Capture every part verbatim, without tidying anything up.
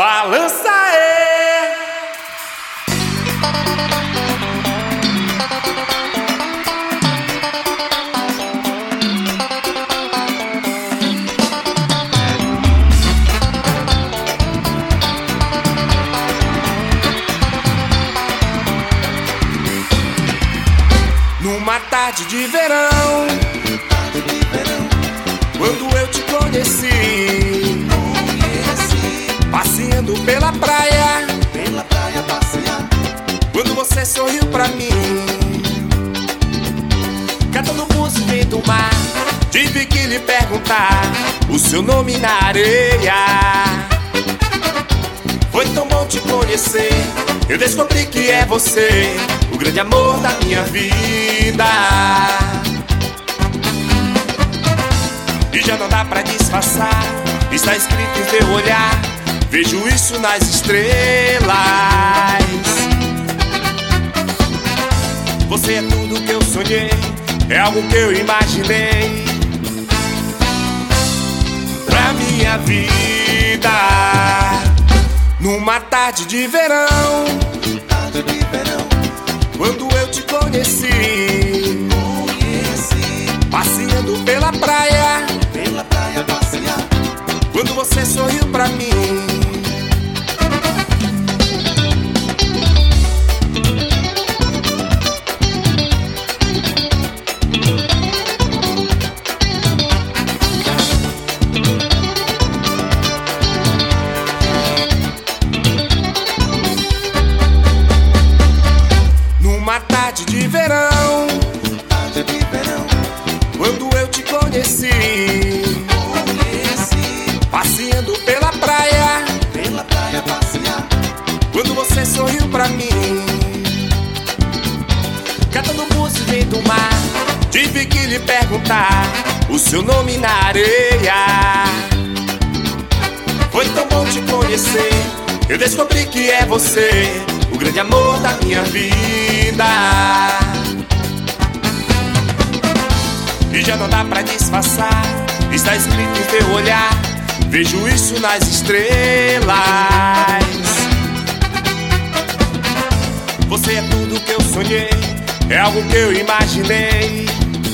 Balança é. Numa tarde de verão, tarde de verão, quando eu te conheci, conheci, passeando pela praia, pela praia passear, quando você sorriu pra mim, cantando música do mar, tive que lhe perguntar o seu nome na areia. Foi tão bom te conhecer, eu descobri que é você, o grande amor da minha vida. E já não dá pra disfarçar, está escrito em teu olhar, vejo isso nas estrelas. Você é tudo que eu sonhei, é algo que eu imaginei pra minha vida. Numa tarde de verão, tarde de verão, quando eu te conheci, conheci, passeando pela praia, pela praia passear, quando você sorriu pra mim, numa tarde de verão, tarde de verão, quando eu te conheci, conheci, passeando pela praia, pela praia passear, quando você sorriu pra mim, cantando música do mar, tive que lhe perguntar o seu nome na areia. Foi tão bom te conhecer, eu descobri que é você, o grande amor da minha vida. E já não dá pra disfarçar, está escrito em teu olhar, vejo isso nas estrelas. Você é tudo que eu sonhei, é algo que eu imaginei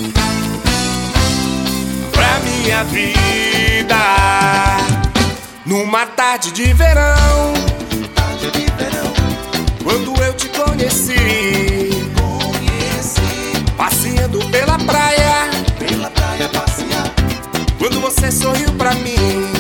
pra minha vida. Numa tarde de verão, tarde de verão, quando eu te conheci, conheci, passeando pela praia, pela praia passear, quando você sorriu pra mim,